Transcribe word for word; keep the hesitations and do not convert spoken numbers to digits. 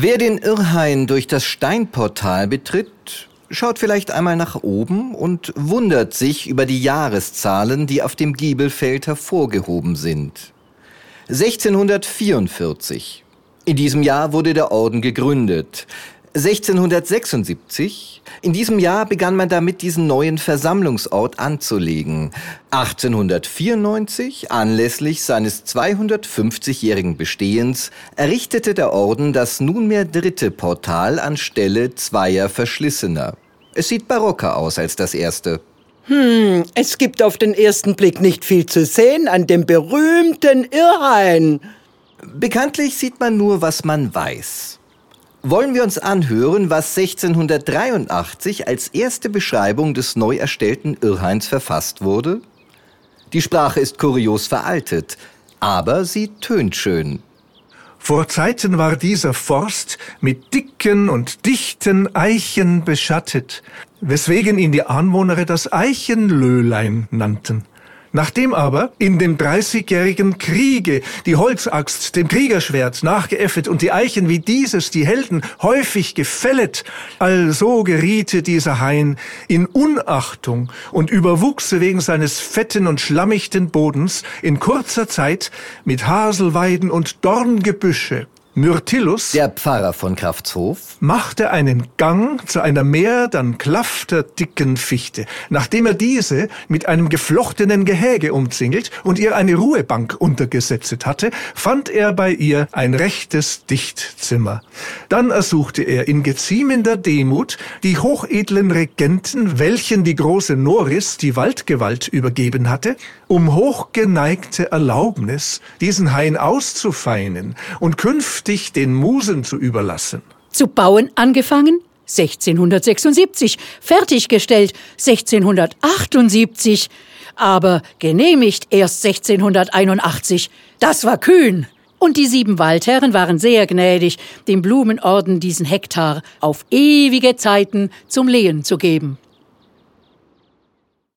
Wer den Irrhain durch das Steinportal betritt, schaut vielleicht einmal nach oben und wundert sich über die Jahreszahlen, die auf dem Giebelfeld hervorgehoben sind. sechzehnhundertvierundvierzig. In diesem Jahr wurde der Orden gegründet. sechzehnhundertsechsundsiebzig. In diesem Jahr begann man damit, diesen neuen Versammlungsort anzulegen. achtzehnhundertvierundneunzig, anlässlich seines zweihundertfünfzigjährigen Bestehens, errichtete der Orden das nunmehr dritte Portal anstelle zweier verschlissener. Es sieht barocker aus als das erste. Hm, es gibt auf den ersten Blick nicht viel zu sehen an dem berühmten Irrhain. Bekanntlich sieht man nur, was man weiß. Wollen wir uns anhören, was sechzehnhundertdreiundachtzig als erste Beschreibung des neu erstellten Irrhains verfasst wurde? Die Sprache ist kurios veraltet, aber sie tönt schön. Vor Zeiten war dieser Forst mit dicken und dichten Eichen beschattet, weswegen ihn die Anwohner das Eichenlöhlein nannten. Nachdem aber in dem Dreißigjährigen Kriege die Holzaxt dem Kriegerschwert nachgeäffet und die Eichen wie dieses die Helden häufig gefället, also geriete dieser Hain in Unachtung und überwuchse wegen seines fetten und schlammichten Bodens in kurzer Zeit mit Haselweiden und Dorngebüsche. Myrtillus, der Pfarrer von Kraftshof, machte einen Gang zu einer mehr dann klafterdicken Fichte, nachdem er diese mit einem geflochtenen Gehäge umzingelt und ihr eine Ruhebank untergesetzt hatte, fand er bei ihr ein rechtes Dichtzimmer. Dann ersuchte er in geziemender Demut die hochedlen Regenten, welchen die große Noris die Waldgewalt übergeben hatte, um hochgeneigte Erlaubnis, diesen Hain auszufeinen und künftig den Musen zu überlassen. Zu bauen angefangen? sechzehnhundertsechsundsiebzig. Fertiggestellt? sechzehnhundertachtundsiebzig. Aber genehmigt erst sechzehnhunderteinundachtzig. Das war kühn. Und die sieben Waldherren waren sehr gnädig, dem Blumenorden diesen Hektar auf ewige Zeiten zum Lehen zu geben.